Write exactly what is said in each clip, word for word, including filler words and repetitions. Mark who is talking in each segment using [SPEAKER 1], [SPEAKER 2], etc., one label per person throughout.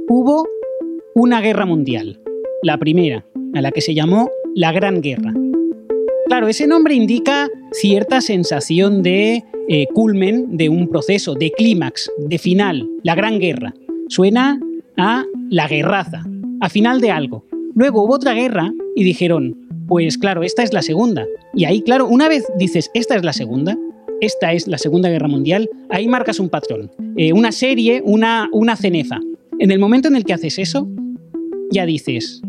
[SPEAKER 1] hubo una guerra mundial, la primera, a la que se llamó la Gran Guerra. Claro, ese nombre indica cierta sensación de eh, culmen de un proceso, de clímax, de final, la Gran Guerra. Suena a la guerraza, a final de algo. Luego hubo otra guerra y dijeron, pues claro, esta es la segunda. Y ahí, claro, una vez dices, esta es la segunda, esta es la Segunda Guerra Mundial, ahí marcas un patrón. Eh, una serie, una, una cenefa. En el momento en el que haces eso, ya dices,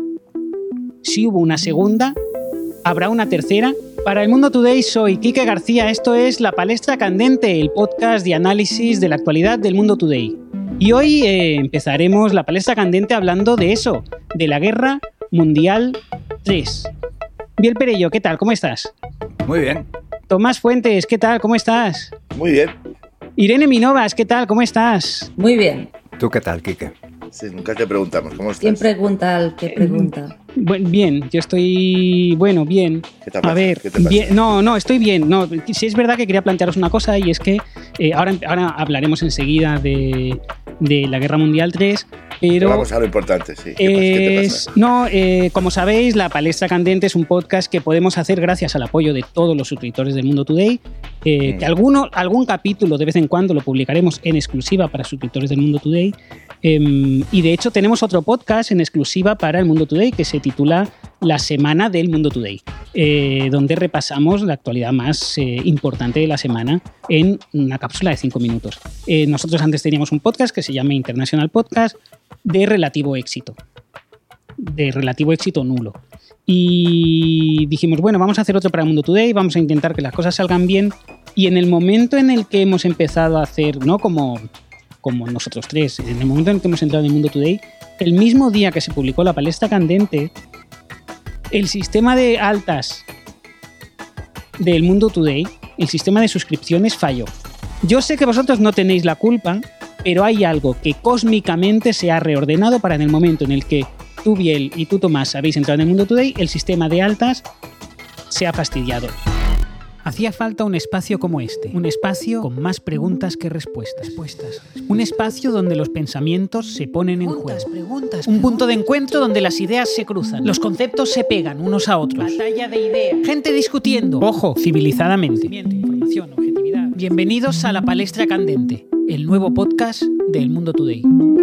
[SPEAKER 1] si hubo una segunda, habrá una tercera. Para El Mundo Today soy Quique García, esto es La Palestra Candente, el podcast de análisis de la actualidad del Mundo Today. Y hoy eh, empezaremos La Palestra Candente hablando de eso, de la Guerra Mundial tres. Biel Perello, ¿qué tal? ¿Cómo estás?
[SPEAKER 2] Muy bien.
[SPEAKER 1] Tomás Fuentes, ¿qué tal? ¿Cómo estás?
[SPEAKER 3] Muy bien.
[SPEAKER 1] Irene Minovas, ¿qué tal? ¿Cómo estás?
[SPEAKER 4] Muy bien.
[SPEAKER 2] ¿Tú qué tal, Quique?
[SPEAKER 3] Sí, nunca te preguntamos, ¿cómo estás?
[SPEAKER 4] ¿Quién pregunta al que pregunta?
[SPEAKER 1] Bueno, bien, yo estoy... Bueno, bien.
[SPEAKER 3] ¿Qué te pasa?
[SPEAKER 1] A ver,
[SPEAKER 3] ¿Qué te pasa?
[SPEAKER 1] bien, no, no, estoy bien. No, sí es verdad que quería plantearos una cosa y es que eh, ahora, ahora hablaremos enseguida de, de la Guerra Mundial tres, pero...
[SPEAKER 3] Vamos a lo importante, sí. ¿Qué, pasa? ¿Qué te pasa?
[SPEAKER 1] No, eh, como sabéis, La Palestra Candente es un podcast que podemos hacer gracias al apoyo de todos los suscriptores del Mundo Today, eh, mm. que alguno, algún capítulo de vez en cuando lo publicaremos en exclusiva para suscriptores del Mundo Today. Eh, y de hecho tenemos otro podcast en exclusiva para el Mundo Today que se titula La Semana del Mundo Today, eh, donde repasamos la actualidad más eh, importante de la semana en una cápsula de cinco minutos. Eh, nosotros antes teníamos un podcast que se llama International Podcast de relativo éxito, de relativo éxito nulo. Y dijimos, bueno, vamos a hacer otro para el Mundo Today, vamos a intentar que las cosas salgan bien. Y en el momento en el que hemos empezado a hacer, ¿no? Como... como nosotros tres, en el momento en que hemos entrado en el Mundo Today, el mismo día que se publicó La Palestra Candente, el sistema de altas del Mundo Today, el sistema de suscripciones falló. Yo sé que vosotros no tenéis la culpa, pero hay algo que cósmicamente se ha reordenado para en el momento en el que tú, Biel, y tú, Tomás, habéis entrado en el Mundo Today, el sistema de altas se ha fastidiado. Hacía falta un espacio como este, un espacio con más preguntas que respuestas. respuestas. Un espacio donde los pensamientos se ponen en juego. Preguntas, un punto de encuentro donde las ideas se cruzan, los conceptos se pegan unos a otros. Batalla de ideas. Gente discutiendo. Ojo, civilizadamente. Información, objetividad. Bienvenidos a La Palestra Candente, el nuevo podcast de El Mundo Today.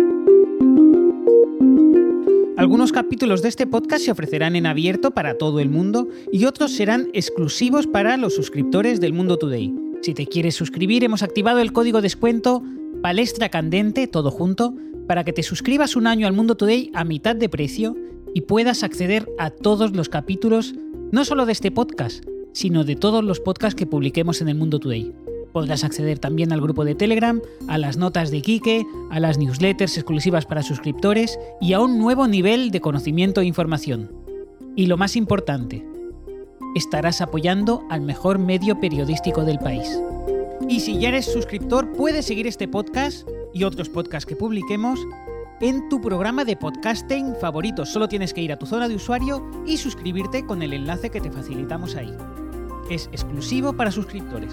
[SPEAKER 1] Algunos capítulos de este podcast se ofrecerán en abierto para todo el mundo y otros serán exclusivos para los suscriptores del Mundo Today. Si te quieres suscribir, hemos activado el código descuento Palestra Candente, todo junto, para que te suscribas un año al Mundo Today a mitad de precio y puedas acceder a todos los capítulos, no solo de este podcast, sino de todos los podcasts que publiquemos en el Mundo Today. Podrás acceder también al grupo de Telegram, a las notas de Quique, a las newsletters exclusivas para suscriptores y a un nuevo nivel de conocimiento e información. Y lo más importante, estarás apoyando al mejor medio periodístico del país. Y si ya eres suscriptor, puedes seguir este podcast y otros podcasts que publiquemos en tu programa de podcasting favorito. Solo tienes que ir a tu zona de usuario y suscribirte con el enlace que te facilitamos ahí. Es exclusivo para suscriptores.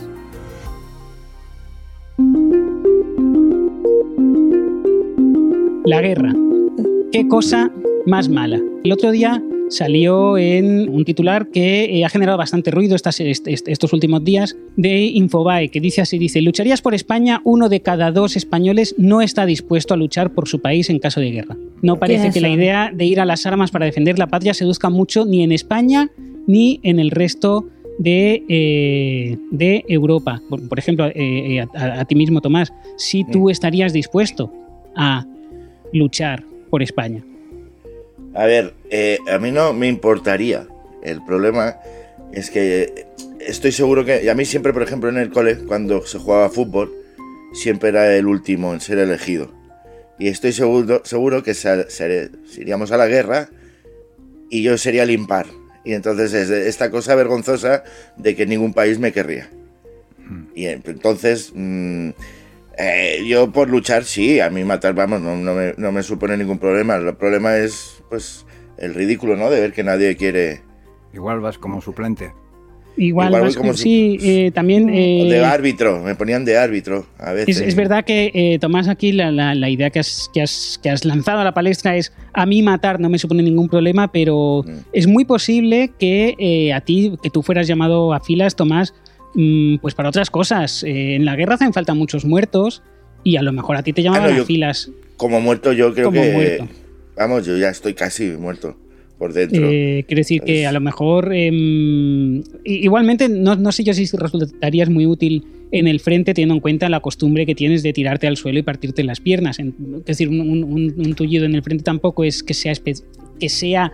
[SPEAKER 1] La guerra. Qué cosa más mala. El otro día salió en un titular que ha generado bastante ruido estas, estos últimos días de Infobae, que dice así, dice, ¿lucharías por España? Uno de cada dos españoles no está dispuesto a luchar por su país en caso de guerra. No parece que la idea de ir a las armas para defender la patria seduzca mucho ni en España ni en el resto de, eh, de Europa. Por, por ejemplo, eh, a, a ti mismo, Tomás, si tú estarías dispuesto a luchar por España.
[SPEAKER 3] A ver, eh, a mí no me importaría. El problema es que estoy seguro que... A mí siempre, por ejemplo, en el cole, cuando se jugaba fútbol, siempre era el último en ser elegido. Y estoy seguro, seguro que se, se, se iríamos a la guerra y yo sería el impar. Y entonces es esta cosa vergonzosa de que ningún país me querría. Y entonces... Mmm, Eh, yo por luchar, sí, a mí matar, vamos, no, no, me, no me supone ningún problema. El problema es, pues, el ridículo, ¿no? De ver que nadie quiere...
[SPEAKER 2] Igual vas como suplente.
[SPEAKER 1] Igual,
[SPEAKER 3] Igual
[SPEAKER 1] más,
[SPEAKER 3] como
[SPEAKER 1] sí,
[SPEAKER 3] si,
[SPEAKER 1] eh, también... Eh,
[SPEAKER 3] de árbitro, me ponían de árbitro a veces.
[SPEAKER 1] Es, es verdad que, eh, Tomás, aquí la, la, la idea que has, que, has, que has lanzado a la palestra es: a mí matar no me supone ningún problema, pero mm. es muy posible que eh, a ti, que tú fueras llamado a filas, Tomás, mmm, pues para otras cosas. Eh, en la guerra hacen falta muchos muertos y a lo mejor a ti te llamaban ah, no, yo, a filas.
[SPEAKER 3] Como muerto yo creo
[SPEAKER 1] como
[SPEAKER 3] que...
[SPEAKER 1] Muerto.
[SPEAKER 3] Vamos, yo ya estoy casi muerto. Por dentro.
[SPEAKER 1] Eh, quiero decir que a lo mejor eh, igualmente no, no sé yo si resultarías muy útil en el frente teniendo en cuenta la costumbre que tienes de tirarte al suelo y partirte las piernas. Es decir, un, un, un tullido en el frente tampoco es que sea, que sea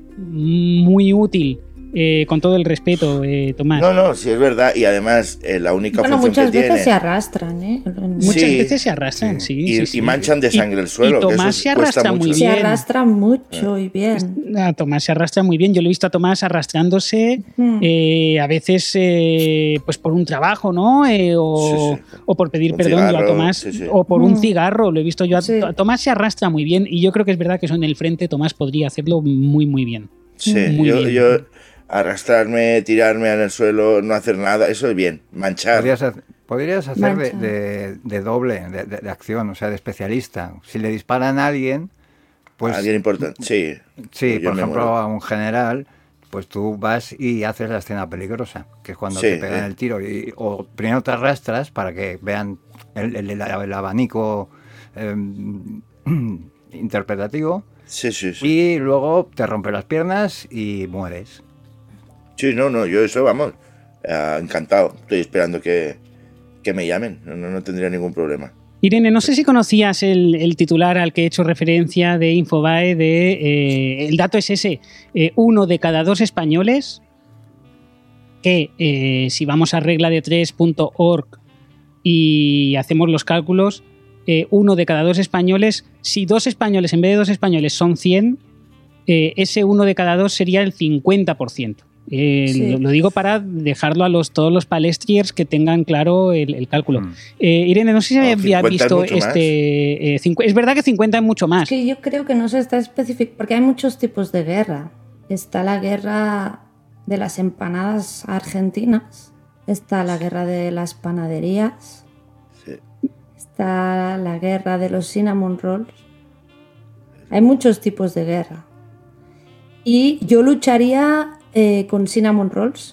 [SPEAKER 1] muy útil. Eh, con todo el respeto, eh, Tomás.
[SPEAKER 3] No, no, sí es verdad. Y además, eh, la única
[SPEAKER 4] bueno,
[SPEAKER 3] función
[SPEAKER 4] muchas
[SPEAKER 3] que
[SPEAKER 4] veces
[SPEAKER 3] tiene...
[SPEAKER 4] se arrastran, ¿eh?
[SPEAKER 1] Muchas
[SPEAKER 3] sí,
[SPEAKER 1] veces se arrastran, sí.
[SPEAKER 3] Y,
[SPEAKER 1] sí,
[SPEAKER 3] y
[SPEAKER 1] sí.
[SPEAKER 3] manchan de sangre
[SPEAKER 1] y,
[SPEAKER 3] el suelo.
[SPEAKER 1] Y Tomás
[SPEAKER 3] que eso
[SPEAKER 1] se arrastra
[SPEAKER 3] mucho.
[SPEAKER 1] muy bien.
[SPEAKER 4] Se arrastra mucho y bien.
[SPEAKER 1] A Tomás se arrastra muy bien. Yo lo he visto a Tomás arrastrándose, mm. eh, a veces eh, pues por un trabajo, ¿no? Eh, o, sí, sí. o por pedir un perdón cigarro, yo a Tomás, sí, sí. o por mm. un cigarro. Lo he visto yo. A, sí. a Tomás se arrastra muy bien y yo creo que es verdad que eso en el frente Tomás podría hacerlo muy, muy bien.
[SPEAKER 3] Sí,
[SPEAKER 1] muy
[SPEAKER 3] yo...
[SPEAKER 1] bien.
[SPEAKER 3] yo... arrastrarme, tirarme en el suelo, no hacer nada, eso es bien, manchar.
[SPEAKER 5] Podrías hacer, podrías hacer de, de, de doble, de, de, de acción, o sea, de especialista. Si le disparan a alguien, pues...
[SPEAKER 3] Alguien importante, sí.
[SPEAKER 5] Sí, por ejemplo, a un general, pues tú vas y haces la escena peligrosa, que es cuando sí, te pegan eh. el tiro. Y, o primero te arrastras para que vean el, el, el, el abanico eh, interpretativo.
[SPEAKER 3] Sí, sí, sí.
[SPEAKER 5] Y luego te rompe las piernas y mueres.
[SPEAKER 3] Sí, no, no, yo eso, vamos, eh, encantado. Estoy esperando que, que me llamen, no, no, no tendría ningún problema.
[SPEAKER 1] Irene, no sé si conocías el, el titular al que he hecho referencia de Infobae, de, eh, el dato es ese, eh, uno de cada dos españoles, que eh, si vamos a regla de tres punto org y hacemos los cálculos, eh, uno de cada dos españoles, si dos españoles en vez de dos españoles son cien, eh, ese uno de cada dos sería el cincuenta por ciento. Eh, sí. lo, lo digo para dejarlo a los, todos los palestriers que tengan claro el, el cálculo. Mm. Eh, Irene, no sé si no, había visto este... Eh, cincu- es verdad que cincuenta es mucho más.
[SPEAKER 4] Es que yo creo que no se está especificando, porque hay muchos tipos de guerra. Está la guerra de las empanadas argentinas, está la guerra de las panaderías, sí. está la guerra de los cinnamon rolls. Hay muchos tipos de guerra. Y yo lucharía... Eh, con cinnamon rolls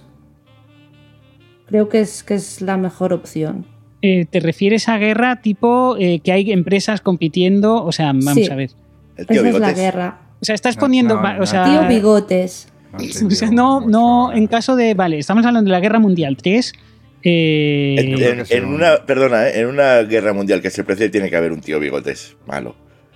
[SPEAKER 4] creo que es, que es la mejor opción.
[SPEAKER 1] Eh, ¿Te refieres a guerra tipo eh, que hay empresas compitiendo? O sea, vamos
[SPEAKER 4] sí.
[SPEAKER 1] a ver.
[SPEAKER 3] El tío
[SPEAKER 4] Esa
[SPEAKER 3] Bigotes.
[SPEAKER 4] es la guerra.
[SPEAKER 1] O sea, estás poniendo...
[SPEAKER 5] No, no, no.
[SPEAKER 1] O sea,
[SPEAKER 4] tío Bigotes.
[SPEAKER 1] No, o sea, no, no, en caso de... Vale, estamos hablando de la Guerra Mundial tres. Eh,
[SPEAKER 3] en, en, en una... Perdona, ¿eh? En una guerra mundial que se precie tiene que haber un tío Bigotes malo.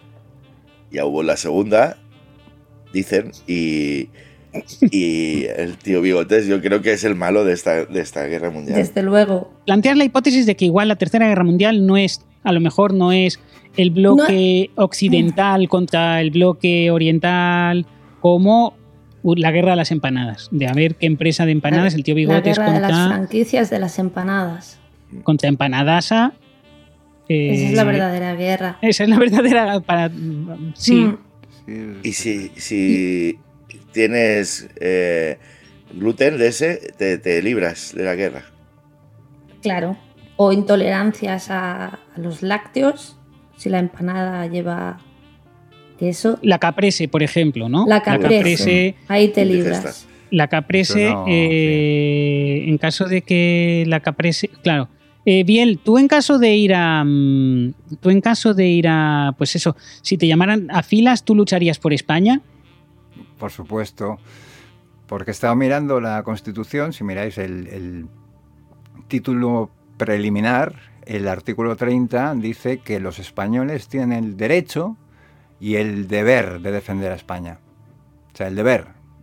[SPEAKER 3] Ya hubo la segunda, dicen, y... Y el tío Bigotes yo creo que es el malo de esta, de esta guerra mundial.
[SPEAKER 4] Desde luego.
[SPEAKER 1] Plantear la hipótesis de que igual la tercera guerra mundial no es, a lo mejor no es el bloque no. occidental contra el bloque oriental, como la guerra de las empanadas, de a ver qué empresa de empanadas, el tío Bigotes
[SPEAKER 4] la guerra
[SPEAKER 1] contra...
[SPEAKER 4] de las franquicias de las empanadas.
[SPEAKER 1] Contra Empanadasa.
[SPEAKER 4] Eh, esa es la verdadera guerra.
[SPEAKER 1] Esa es la verdadera... para Sí.
[SPEAKER 4] Mm.
[SPEAKER 3] Y si... si... tienes eh, gluten de ese, te, te libras de la guerra.
[SPEAKER 4] Claro. O intolerancias a, a los lácteos, si la empanada lleva queso.
[SPEAKER 1] La caprese, por ejemplo, ¿no?
[SPEAKER 4] La caprese, la caprese ahí te libras.
[SPEAKER 1] La caprese, no, eh, sí. En caso de que la caprese... Claro. Eh, Biel, tú en caso de ir a... Tú en caso de ir a... Pues eso, si te llamaran a filas, ¿tú lucharías por España?
[SPEAKER 5] Por supuesto, porque estaba mirando la Constitución, si miráis el, el título preliminar, el artículo treinta dice que los españoles tienen el derecho y el deber de defender a España. O sea, el deber.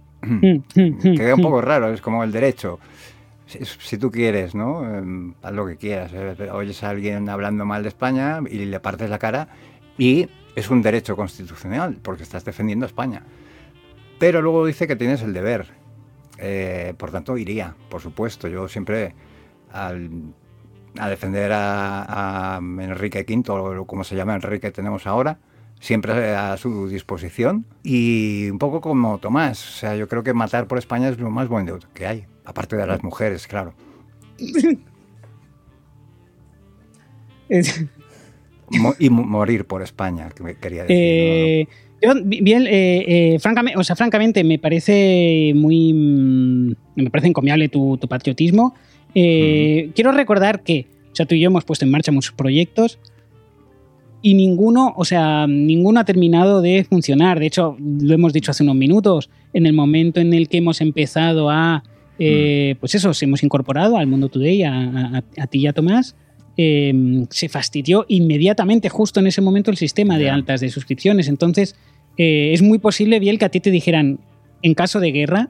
[SPEAKER 5] Queda un poco raro, es como el derecho. Si, si tú quieres, ¿no? Eh, haz lo que quieras. Eh, oyes a alguien hablando mal de España y le partes la cara y es un derecho constitucional porque estás defendiendo a España. Pero luego dice que tienes el deber. Eh, por tanto, iría, por supuesto. Yo siempre, al, a defender a, a Enrique quinto, o como se llama Enrique que tenemos ahora, siempre a su disposición. Y un poco como Tomás, o sea, yo creo que matar por España es lo más bonito que hay, aparte de las mujeres, claro. Mo- y morir por España, que me quería decir.
[SPEAKER 1] Eh,
[SPEAKER 5] ¿no?
[SPEAKER 1] yo, bien, eh, eh, francamente, o sea, francamente, me parece muy, mm, me parece encomiable tu, tu patriotismo. Eh, mm. Quiero recordar que, o sea, tú y yo hemos puesto en marcha muchos proyectos y ninguno, o sea, ninguno ha terminado de funcionar. De hecho, lo hemos dicho hace unos minutos. En el momento en el que hemos empezado a, eh, mm. pues eso, se hemos incorporado al Mundo Today, a, a, a ti y a Tomás. Eh, se fastidió inmediatamente justo en ese momento el sistema yeah. de altas de suscripciones. Entonces eh, es muy posible, Biel, que a ti te dijeran en caso de guerra,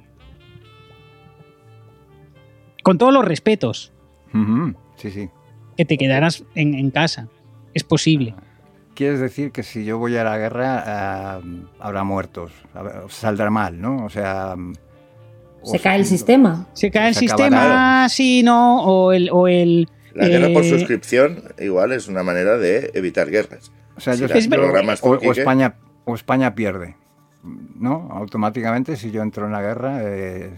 [SPEAKER 1] con todos los respetos,
[SPEAKER 5] uh-huh. sí, sí.
[SPEAKER 1] que te quedaras en, en casa. Es posible.
[SPEAKER 5] Quieres decir que si yo voy a la guerra uh, habrá muertos, saldrá mal, ¿no? O sea...
[SPEAKER 4] Se cae el sistema.
[SPEAKER 1] Se cae el
[SPEAKER 3] se
[SPEAKER 1] sistema, sí, no, o el... O el
[SPEAKER 3] La guerra
[SPEAKER 1] eh,
[SPEAKER 3] por suscripción igual es una manera de evitar guerras.
[SPEAKER 5] O sea, yo
[SPEAKER 3] si
[SPEAKER 5] es,
[SPEAKER 3] programas
[SPEAKER 5] o, o, España, o España pierde, ¿no? Automáticamente, si yo entro en la guerra, eh,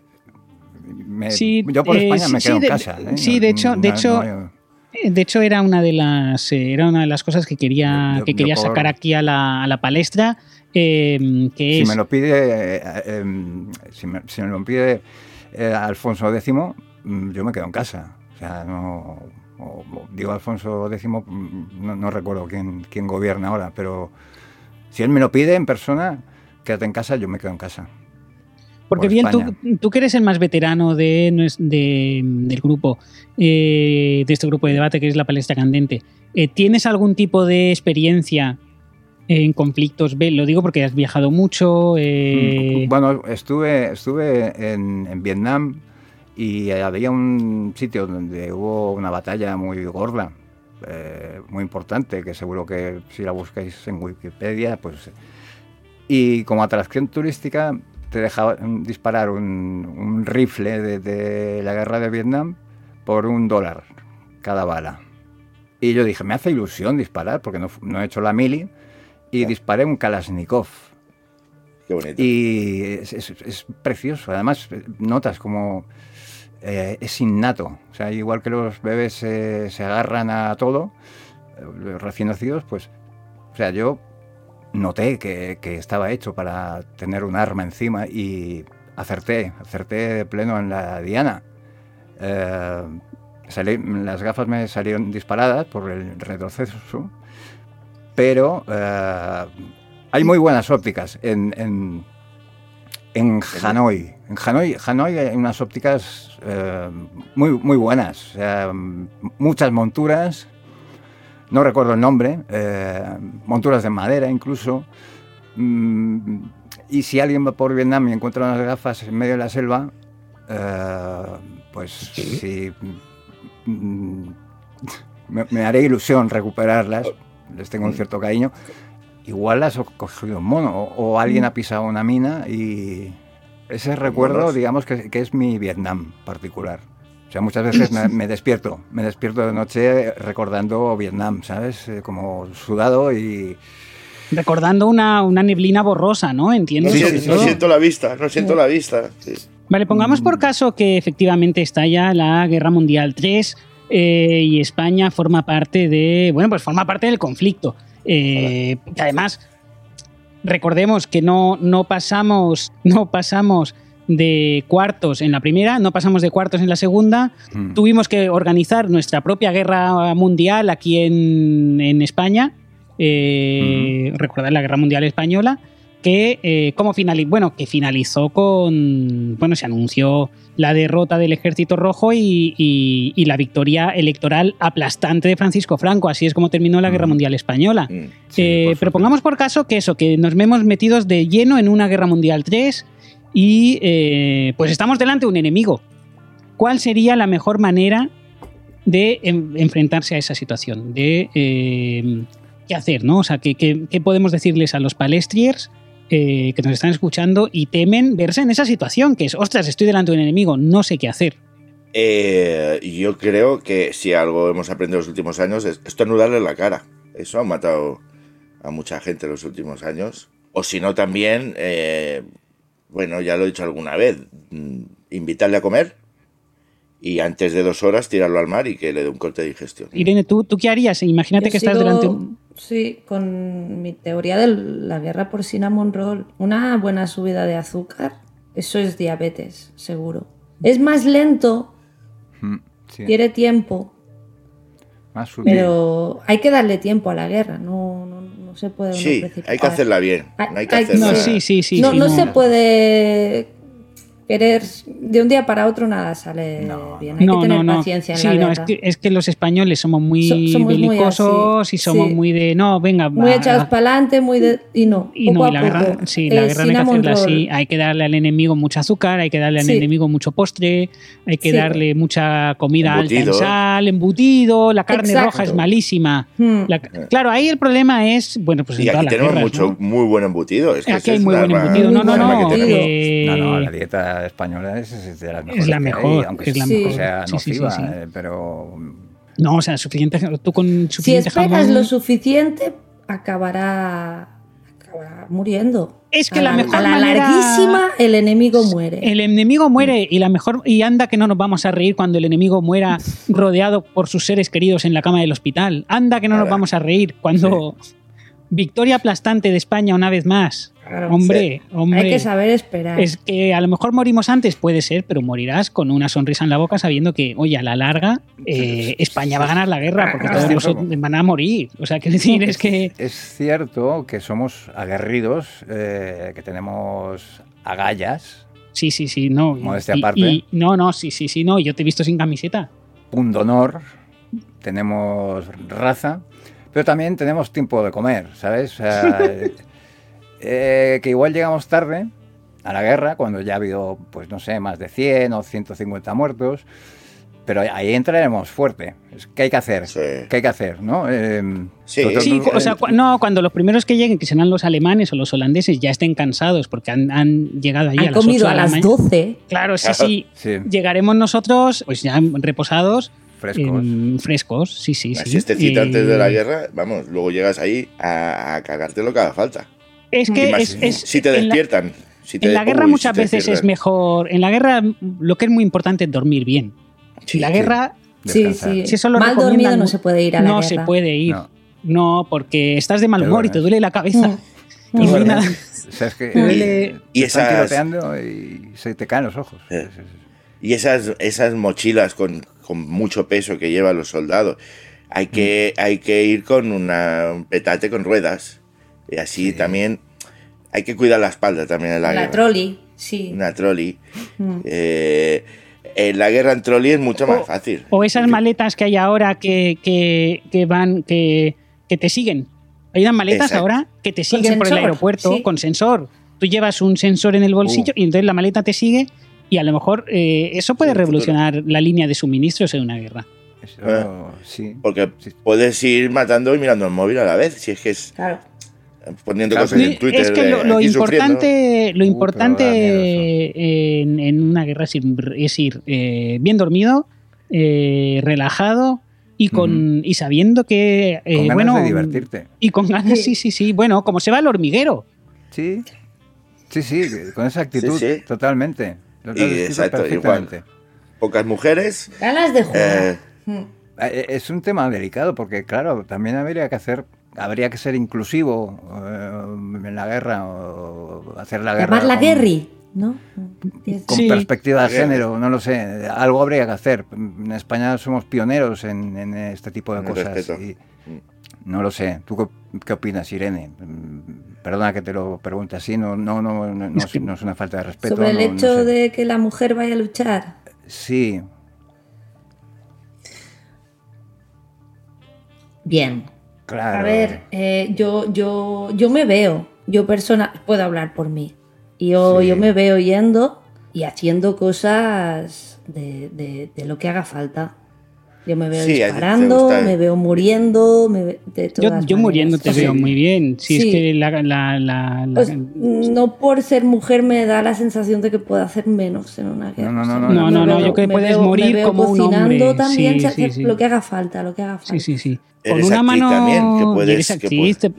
[SPEAKER 5] me, sí, yo por España eh, me quedo
[SPEAKER 1] sí,
[SPEAKER 5] en casa. ¿eh?
[SPEAKER 1] Sí, de hecho, de hecho, no hay... de hecho era una de las era una de las cosas que quería yo, que quería por... sacar aquí a la, a la palestra. Eh, que
[SPEAKER 5] si
[SPEAKER 1] es...
[SPEAKER 5] me lo pide, eh, eh, si, me, si me lo pide eh, Alfonso décimo, yo me quedo en casa. O sea, no, o, o, digo Alfonso décimo, no, no recuerdo quién, quién gobierna ahora, pero si él me lo pide en persona, quédate en casa, yo me quedo en casa.
[SPEAKER 1] Porque bien, tú, tú que eres el más veterano de, de, del grupo, eh, de este grupo de debate que es la Palestra Candente, eh, ¿tienes algún tipo de experiencia en conflictos? Lo digo porque has viajado mucho. Eh...
[SPEAKER 5] Bueno, estuve, estuve en, en Vietnam. Y había un sitio donde hubo una batalla muy gorda, eh, muy importante, que seguro que si la buscáis en Wikipedia, pues... Y como atracción turística te dejaban disparar un, un rifle de, de la guerra de Vietnam por un dólar cada bala. Y yo dije, me hace ilusión disparar, porque no, no he hecho la mili, y disparé un Kalashnikov.
[SPEAKER 3] Qué bonito.
[SPEAKER 5] Y es, es, es precioso, además notas como... Eh, es innato, o sea, igual que los bebés eh, se agarran a todo, los recién nacidos, pues, o sea, yo noté que, que estaba hecho para tener un arma encima y acerté, acerté de pleno en la diana. Eh, salí, las gafas me salieron disparadas por el retroceso, pero eh, hay muy buenas ópticas en... en En Hanoi. En Hanoi, Hanoi hay unas ópticas eh, muy, muy buenas. O sea, muchas monturas, no recuerdo el nombre, eh, monturas de madera incluso. Mm, y si alguien va por Vietnam y encuentra unas gafas en medio de la selva, eh, pues sí, sí mm, me, me haré ilusión recuperarlas. Les tengo un cierto cariño. Igual las ha cogido un mono o, o alguien ha pisado una mina y ese recuerdo, digamos, que, que es mi Vietnam particular. O sea, muchas veces me, me despierto, me despierto de noche recordando Vietnam, ¿sabes? Como sudado y...
[SPEAKER 1] Recordando una, una neblina borrosa, ¿no? Entiendo.
[SPEAKER 3] No, sí, sí, no siento la vista, no siento la vista. Sí.
[SPEAKER 1] Vale, pongamos por caso que efectivamente estalla la Guerra Mundial tres eh, y España forma parte de... Bueno, pues forma parte del conflicto. Eh, que además recordemos que no, no pasamos no pasamos de cuartos en la primera, no pasamos de cuartos en la segunda, mm. tuvimos que organizar nuestra propia guerra mundial aquí en, en España, eh, mm. recordar la Guerra Mundial Española, que eh, como finalizó, bueno, que finalizó con, bueno, se anunció la derrota del Ejército Rojo y, y, y la victoria electoral aplastante de Francisco Franco. Así es como terminó la Guerra Mundial Española. Mm, sí, eh, pero pongamos por caso que eso, que nos vemos metidos de lleno en una Guerra Mundial tres y eh, pues estamos delante de un enemigo. ¿Cuál sería la mejor manera de en, enfrentarse a esa situación? De eh, qué hacer, ¿no? O sea, ¿qué, qué, qué podemos decirles a los palestriers Eh, que nos están escuchando y temen verse en esa situación, que es, ostras, estoy delante de un enemigo, no sé qué hacer?
[SPEAKER 3] Eh, yo creo que si algo hemos aprendido en los últimos años es estornudarle en la cara. Eso ha matado a mucha gente en los últimos años. O si no también, eh, bueno, ya lo he dicho alguna vez, invitarle a comer y antes de dos horas tirarlo al mar y que le dé un corte de digestión.
[SPEAKER 1] Irene, ¿tú, ¿tú qué harías? Imagínate
[SPEAKER 4] Yo
[SPEAKER 1] que estás
[SPEAKER 4] sigo,
[SPEAKER 1] delante... Un...
[SPEAKER 4] Sí, con mi teoría de la guerra por cinnamon roll. Una buena subida de azúcar, eso es diabetes, seguro. Es más lento,
[SPEAKER 5] Mm, sí.
[SPEAKER 4] quiere tiempo,
[SPEAKER 5] Más sutil.
[SPEAKER 4] pero hay que darle tiempo a la guerra, no, no, no se puede uno
[SPEAKER 3] Sí,
[SPEAKER 4] precipitar.
[SPEAKER 3] hay que hacerla bien. No hay que
[SPEAKER 4] Hay-
[SPEAKER 3] hacerla...
[SPEAKER 1] No, sí, sí, sí.
[SPEAKER 4] no,
[SPEAKER 1] sí,
[SPEAKER 4] no se puede querer de un día para otro, nada sale
[SPEAKER 5] No,
[SPEAKER 4] bien. Hay
[SPEAKER 1] no,
[SPEAKER 4] que tener
[SPEAKER 1] no, no.
[SPEAKER 4] paciencia en
[SPEAKER 1] Sí,
[SPEAKER 4] la
[SPEAKER 1] no,
[SPEAKER 4] guerra.
[SPEAKER 1] es que, es que los españoles somos muy
[SPEAKER 4] So- somos muy
[SPEAKER 1] belicosos
[SPEAKER 4] así,
[SPEAKER 1] y somos
[SPEAKER 4] sí.
[SPEAKER 1] muy de, no, venga,
[SPEAKER 4] Muy
[SPEAKER 1] va,
[SPEAKER 4] echados para adelante, muy de... Y no,
[SPEAKER 1] y
[SPEAKER 4] poco
[SPEAKER 1] no,
[SPEAKER 4] a
[SPEAKER 1] y la
[SPEAKER 4] poco.
[SPEAKER 1] guerra, sí, la
[SPEAKER 4] Eh,
[SPEAKER 1] guerra no hay que
[SPEAKER 4] cinnamon
[SPEAKER 1] hacerla así.
[SPEAKER 4] roll.
[SPEAKER 1] Hay que darle al enemigo mucho azúcar, hay que darle al
[SPEAKER 4] Sí.
[SPEAKER 1] enemigo mucho postre, hay que
[SPEAKER 4] Sí.
[SPEAKER 1] darle mucha comida alta en
[SPEAKER 3] Embutido.
[SPEAKER 1] sal, embutido, la carne
[SPEAKER 4] Exacto.
[SPEAKER 1] roja es malísima.
[SPEAKER 4] Hmm.
[SPEAKER 1] La- claro, ahí el problema es, bueno, pues en
[SPEAKER 3] Y
[SPEAKER 1] todas
[SPEAKER 3] aquí
[SPEAKER 1] las
[SPEAKER 3] tenemos
[SPEAKER 1] guerras,
[SPEAKER 3] mucho,
[SPEAKER 1] ¿no?
[SPEAKER 3] muy buen embutido. Es que
[SPEAKER 1] Aquí
[SPEAKER 3] ese
[SPEAKER 1] hay
[SPEAKER 3] es
[SPEAKER 1] muy
[SPEAKER 3] un
[SPEAKER 1] buen
[SPEAKER 3] arma-
[SPEAKER 1] embutido. No,
[SPEAKER 3] un
[SPEAKER 1] no,
[SPEAKER 3] arma
[SPEAKER 1] no.
[SPEAKER 3] que tenemos.
[SPEAKER 1] eh,
[SPEAKER 5] No, no, la dieta española es, es de las mejores
[SPEAKER 1] la
[SPEAKER 5] que hay,
[SPEAKER 1] mejor,
[SPEAKER 5] aunque
[SPEAKER 1] es la
[SPEAKER 5] sí
[SPEAKER 4] mejor.
[SPEAKER 5] sea
[SPEAKER 1] Sí, sí, sí,
[SPEAKER 5] nociva,
[SPEAKER 1] sí.
[SPEAKER 5] eh, pero
[SPEAKER 1] No, o sea, suficiente, tú con
[SPEAKER 4] Si
[SPEAKER 1] suficiente
[SPEAKER 4] esperas
[SPEAKER 1] jamón...
[SPEAKER 4] lo suficiente, acabará, acabará muriendo.
[SPEAKER 1] Es que
[SPEAKER 4] a
[SPEAKER 1] la
[SPEAKER 4] la,
[SPEAKER 1] mejor
[SPEAKER 4] a la
[SPEAKER 1] manera-
[SPEAKER 4] larguísima el enemigo muere.
[SPEAKER 1] El enemigo muere y la mejor y anda que no nos vamos a reír cuando el enemigo muera rodeado por sus seres queridos en la cama del hospital. Anda que no nos
[SPEAKER 3] Ahora,
[SPEAKER 1] vamos a reír cuando victoria aplastante de España una vez más.
[SPEAKER 4] Claro.
[SPEAKER 1] Hombre, hombre.
[SPEAKER 4] Hay que saber esperar.
[SPEAKER 1] Es que a lo mejor morimos antes, puede ser, pero morirás con una sonrisa en la boca sabiendo que, oye, a la larga eh, España va a ganar la guerra porque todos
[SPEAKER 5] Claro.
[SPEAKER 1] nosotros van a morir. O sea, quiero decir, es que...
[SPEAKER 5] es cierto que somos aguerridos, eh, que tenemos agallas,
[SPEAKER 1] Sí, sí, sí, no.
[SPEAKER 5] Modestia
[SPEAKER 1] Y-
[SPEAKER 5] aparte.
[SPEAKER 1] y- no, no, sí, sí, sí, no. Yo te he visto sin camiseta.
[SPEAKER 5] pundonor, tenemos raza, pero también tenemos tiempo de comer, ¿sabes? O sea, eh, que igual llegamos tarde a la guerra, cuando ya ha habido, pues no sé, más de cien o ciento cincuenta muertos, pero ahí entraremos fuerte. ¿Qué hay que hacer?
[SPEAKER 3] Sí.
[SPEAKER 5] ¿Qué hay que hacer? ¿no? Eh,
[SPEAKER 3] Sí,
[SPEAKER 5] sobre todo-
[SPEAKER 1] Sí, o sea, cu- no, cuando los primeros que lleguen, que serán los alemanes o los holandeses, ya estén cansados porque han, han llegado allí a
[SPEAKER 4] Han
[SPEAKER 1] las
[SPEAKER 4] comido
[SPEAKER 1] ocho
[SPEAKER 4] a
[SPEAKER 1] de la
[SPEAKER 4] las
[SPEAKER 1] mañana.
[SPEAKER 4] doce.
[SPEAKER 1] Claro, sí,
[SPEAKER 3] Claro.
[SPEAKER 1] sí.
[SPEAKER 5] Sí,
[SPEAKER 1] Llegaremos nosotros, pues ya reposados,
[SPEAKER 5] frescos.
[SPEAKER 1] em, frescos, sí, sí,
[SPEAKER 3] Una
[SPEAKER 1] sí.
[SPEAKER 3] siestecita
[SPEAKER 1] Eh,
[SPEAKER 3] antes de la guerra, vamos, luego llegas ahí a, a cagarte lo que haga falta.
[SPEAKER 1] Es
[SPEAKER 3] Y
[SPEAKER 1] que
[SPEAKER 3] más
[SPEAKER 1] es, es-
[SPEAKER 3] si te
[SPEAKER 1] en la-
[SPEAKER 3] despiertan. si te-
[SPEAKER 1] En la guerra
[SPEAKER 3] uy,
[SPEAKER 1] muchas
[SPEAKER 3] si te
[SPEAKER 1] veces es
[SPEAKER 3] despiertan.
[SPEAKER 1] mejor. En la guerra lo que es muy importante es dormir bien.
[SPEAKER 3] Sí,
[SPEAKER 1] Y la
[SPEAKER 3] sí.
[SPEAKER 1] guerra,
[SPEAKER 4] Sí,
[SPEAKER 5] Descansar.
[SPEAKER 4] sí.
[SPEAKER 1] si eso lo
[SPEAKER 4] Mal
[SPEAKER 1] recomiendan,
[SPEAKER 4] dormido no se puede ir a la
[SPEAKER 1] no
[SPEAKER 4] guerra.
[SPEAKER 1] se puede ir.
[SPEAKER 5] No.
[SPEAKER 1] No, porque estás de mal
[SPEAKER 5] Te
[SPEAKER 1] humor y te
[SPEAKER 5] duermes.
[SPEAKER 1] duele la cabeza.
[SPEAKER 4] Mm.
[SPEAKER 1] Y no hay
[SPEAKER 3] Bueno.
[SPEAKER 1] nada.
[SPEAKER 5] O sea, es que
[SPEAKER 1] Te duele-
[SPEAKER 5] eh,
[SPEAKER 3] Y
[SPEAKER 5] te están
[SPEAKER 3] esas-
[SPEAKER 5] tiroteando y se te caen los ojos.
[SPEAKER 3] Eh. Y esas, esas mochilas con, con mucho peso que llevan los soldados, hay que, hay que ir con una, un petate con ruedas. Y así
[SPEAKER 5] Sí.
[SPEAKER 3] también hay que cuidar la espalda también en la,
[SPEAKER 4] La
[SPEAKER 3] guerra.
[SPEAKER 4] trolley, sí.
[SPEAKER 3] Una trolley.
[SPEAKER 4] Mm.
[SPEAKER 3] Eh, en la guerra en trolley es mucho más
[SPEAKER 1] O-
[SPEAKER 3] fácil.
[SPEAKER 1] O esas maletas que hay ahora que, que, que van, que, que te siguen. Hay unas maletas
[SPEAKER 3] Exacto.
[SPEAKER 1] ahora que te
[SPEAKER 4] Con
[SPEAKER 1] siguen por el
[SPEAKER 4] sensor,
[SPEAKER 1] aeropuerto
[SPEAKER 4] sí.
[SPEAKER 1] con sensor. Tú llevas un sensor en el bolsillo
[SPEAKER 3] Uh.
[SPEAKER 1] y entonces la maleta te sigue y a lo mejor eh, eso puede
[SPEAKER 3] Sí, el futuro.
[SPEAKER 1] revolucionar la línea de suministros en una guerra.
[SPEAKER 5] Eso,
[SPEAKER 3] Eh.
[SPEAKER 5] sí.
[SPEAKER 3] Porque
[SPEAKER 5] Sí.
[SPEAKER 3] puedes ir matando y mirando el móvil a la vez. Si es que es
[SPEAKER 4] Claro.
[SPEAKER 3] poniendo
[SPEAKER 5] Claro,
[SPEAKER 3] cosas
[SPEAKER 5] sí,
[SPEAKER 3] en Twitter.
[SPEAKER 1] es que
[SPEAKER 3] de
[SPEAKER 1] lo, lo
[SPEAKER 3] aquí
[SPEAKER 1] importante, lo
[SPEAKER 5] Uh,
[SPEAKER 1] importante
[SPEAKER 5] pero da miedo
[SPEAKER 1] en, en una guerra es ir, es ir, eh, bien dormido, eh, relajado y con y sabiendo que eh,
[SPEAKER 5] Con ganas
[SPEAKER 1] bueno
[SPEAKER 5] de divertirte.
[SPEAKER 1] y con ganas sí sí sí bueno como se va al hormiguero.
[SPEAKER 5] Sí, sí, sí, con esa actitud,
[SPEAKER 3] Sí, sí.
[SPEAKER 5] totalmente. Lo
[SPEAKER 3] Y
[SPEAKER 5] has descrito
[SPEAKER 3] exacto,
[SPEAKER 5] perfectamente.
[SPEAKER 3] igual. Pocas mujeres.
[SPEAKER 4] Ganas de jugar.
[SPEAKER 3] Eh,
[SPEAKER 4] Mm.
[SPEAKER 5] Eh, Es un tema delicado porque, claro, también habría que hacer, habría que ser inclusivo eh, en la guerra o hacer la guerra
[SPEAKER 4] Llamarla
[SPEAKER 5] con,
[SPEAKER 4] Guerri, ¿no? Tienes-
[SPEAKER 5] con
[SPEAKER 1] Sí.
[SPEAKER 5] perspectiva de
[SPEAKER 3] La guerra.
[SPEAKER 5] género, no lo sé. Algo habría que hacer. En España somos pioneros en, en este tipo de
[SPEAKER 3] En el
[SPEAKER 5] cosas.
[SPEAKER 3] respeto.
[SPEAKER 5] Y no lo sé. ¿Tú qué, qué opinas, Irene? Mm, Perdona que te lo pregunte así, no, no, no, no, no,
[SPEAKER 1] Es que-
[SPEAKER 5] no es una falta de respeto.
[SPEAKER 4] Sobre el
[SPEAKER 5] no- no
[SPEAKER 4] hecho
[SPEAKER 5] sé.
[SPEAKER 4] de que la mujer vaya a luchar.
[SPEAKER 5] Sí,
[SPEAKER 4] Bien.
[SPEAKER 5] claro.
[SPEAKER 4] A ver, eh, yo, yo, yo me veo, yo persona, puedo hablar por mí. Y yo,
[SPEAKER 5] Sí.
[SPEAKER 4] yo me veo yendo y haciendo cosas de, de- de lo que haga falta. Yo me veo
[SPEAKER 3] Sí, a ti te
[SPEAKER 4] disparando,
[SPEAKER 3] gusta.
[SPEAKER 4] me veo muriendo, me ve- de
[SPEAKER 1] Yo,
[SPEAKER 4] todas
[SPEAKER 1] yo muriendo te
[SPEAKER 4] maneras.
[SPEAKER 1] veo muy bien. Si
[SPEAKER 4] Sí.
[SPEAKER 1] es que la, la, la- la-
[SPEAKER 4] Pues, no por ser mujer me da la sensación de que puedo hacer menos en una guerra.
[SPEAKER 5] No, no, no,
[SPEAKER 4] O sea,
[SPEAKER 1] no,
[SPEAKER 4] me
[SPEAKER 1] no, no,
[SPEAKER 4] veo-
[SPEAKER 1] yo creo que
[SPEAKER 4] me
[SPEAKER 1] puedes
[SPEAKER 4] veo- me
[SPEAKER 1] morir
[SPEAKER 4] veo
[SPEAKER 1] como un
[SPEAKER 4] cocinando
[SPEAKER 1] hombre.
[SPEAKER 4] también,
[SPEAKER 1] Sí,
[SPEAKER 4] se
[SPEAKER 1] sí,
[SPEAKER 4] hace
[SPEAKER 1] sí.
[SPEAKER 4] lo que haga falta, lo que haga falta.
[SPEAKER 1] sí, sí, sí.
[SPEAKER 3] Eres
[SPEAKER 1] Con una
[SPEAKER 3] actriz
[SPEAKER 1] mano
[SPEAKER 3] también, que puedes-
[SPEAKER 1] y eres
[SPEAKER 3] que
[SPEAKER 1] actriz, te-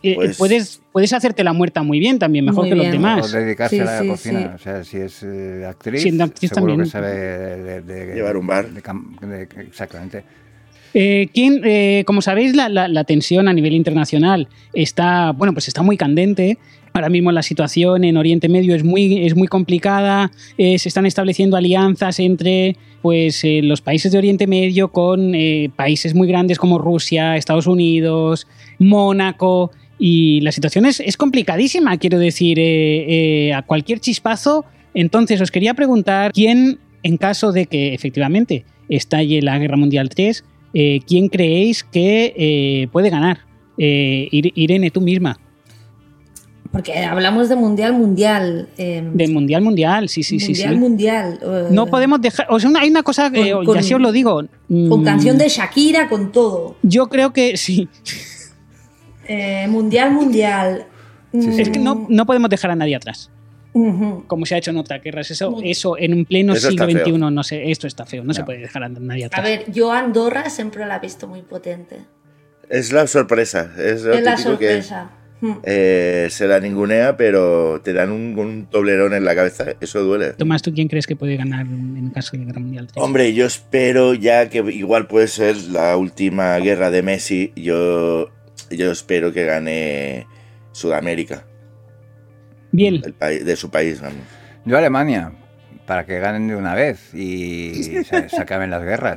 [SPEAKER 1] eh,
[SPEAKER 3] Pues-
[SPEAKER 1] puedes, puedes hacerte la muerta muy bien también, mejor
[SPEAKER 4] Muy
[SPEAKER 1] que los
[SPEAKER 4] bien.
[SPEAKER 5] O
[SPEAKER 1] demás.
[SPEAKER 5] dedicarse
[SPEAKER 4] Sí,
[SPEAKER 5] a la
[SPEAKER 4] sí,
[SPEAKER 5] cocina.
[SPEAKER 4] sí.
[SPEAKER 5] O sea, si es eh, actriz,
[SPEAKER 1] Siendo actriz
[SPEAKER 5] seguro
[SPEAKER 1] también.
[SPEAKER 5] que sabe de, de- de-
[SPEAKER 3] Llevar un bar.
[SPEAKER 5] de cam- de- exactamente.
[SPEAKER 1] Eh, ¿quién, eh, como sabéis, la, la- la tensión a nivel internacional está, bueno, pues está muy candente. Ahora mismo la situación en Oriente Medio es muy, es muy complicada. Eh, se están estableciendo alianzas entre pues, eh, los países de Oriente Medio con eh, países muy grandes como Rusia, Estados Unidos, Mónaco. Y la situación es, es complicadísima, quiero decir, eh, eh, a cualquier chispazo. Entonces os quería preguntar, ¿quién, en caso de que efectivamente estalle la Guerra Mundial tres, eh, quién creéis que eh, puede ganar? Eh, Ir- Irene, tú misma.
[SPEAKER 4] Porque hablamos de mundial, mundial. eh,
[SPEAKER 1] De Mundial Mundial, sí, sí, sí.
[SPEAKER 4] mundial,
[SPEAKER 1] sí.
[SPEAKER 4] mundial. eh,
[SPEAKER 1] No podemos dejar... O sea, una- hay una cosa, que
[SPEAKER 4] Con-
[SPEAKER 1] ya
[SPEAKER 4] con-
[SPEAKER 1] sí os lo digo.
[SPEAKER 4] Con
[SPEAKER 1] mm,
[SPEAKER 4] canción de Shakira, con todo.
[SPEAKER 1] Yo creo que sí.
[SPEAKER 4] Eh, mundial, mundial.
[SPEAKER 5] Sí, sí.
[SPEAKER 1] Es que no, no podemos dejar a nadie atrás,
[SPEAKER 4] Ujú.
[SPEAKER 1] como se ha hecho en otras guerras. Eso,
[SPEAKER 4] Muy-
[SPEAKER 1] eso en un pleno
[SPEAKER 3] Eso
[SPEAKER 1] siglo
[SPEAKER 3] está feo.
[SPEAKER 1] veintiuno, no sé, esto está feo, no, se
[SPEAKER 5] No.
[SPEAKER 1] puede dejar a nadie
[SPEAKER 4] A
[SPEAKER 1] atrás.
[SPEAKER 4] ver, yo Andorra siempre la he visto muy potente.
[SPEAKER 3] Es la sorpresa. Es lo
[SPEAKER 4] Es la
[SPEAKER 3] típico que
[SPEAKER 4] sorpresa. Mm.
[SPEAKER 3] eh, se la ningunea, pero te dan un, un toblerón en la cabeza. Eso duele.
[SPEAKER 1] Tomás, ¿tú quién crees que puede ganar en caso de Guerra Mundial tres?
[SPEAKER 3] Hombre, yo espero ya que igual puede ser la última guerra de Messi. Yo, yo espero que gane Sudamérica,
[SPEAKER 1] Biel,
[SPEAKER 3] el país, de su país, vamos.
[SPEAKER 5] Yo Alemania, para que ganen de una vez y se, se acaben las guerras.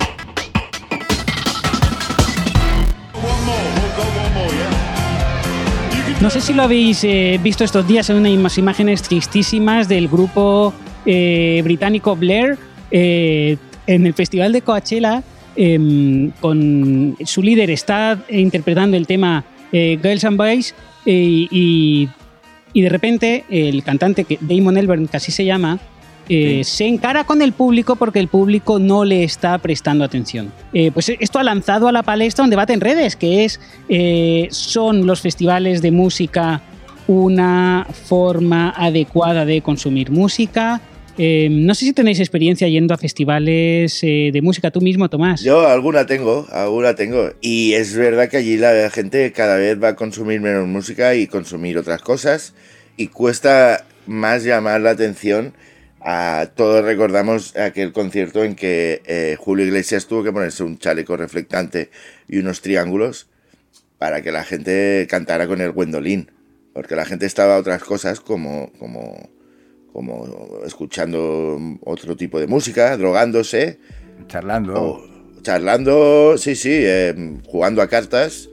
[SPEAKER 1] no sé si lo habéis eh, visto estos días en unas imágenes tristísimas del grupo eh, británico Blair eh, en el Festival de Coachella. Eh, con su líder está interpretando el tema eh, Girls and Boys eh, y, y de repente el cantante, que Damon Albarn, que así se llama, eh, se encara con el público porque el público no le está prestando atención. Eh, pues esto ha lanzado a la palestra un debate en redes, que es, eh, ¿son los festivales de música una forma adecuada de consumir música? Eh, no sé si tenéis experiencia yendo a festivales eh, de música tú mismo, Tomás.
[SPEAKER 3] Yo alguna tengo, alguna tengo. Y es verdad que allí la gente cada vez va a consumir menos música y consumir otras cosas. Y cuesta más llamar la atención. A todos recordamos aquel concierto en que eh, Julio Iglesias tuvo que ponerse un chaleco reflectante y unos triángulos para que la gente cantara con el Gwendolyn. Porque la gente estaba a otras cosas como... como como escuchando otro tipo de música, drogándose,
[SPEAKER 5] Charlando.
[SPEAKER 3] o charlando, sí, sí, eh, jugando a cartas.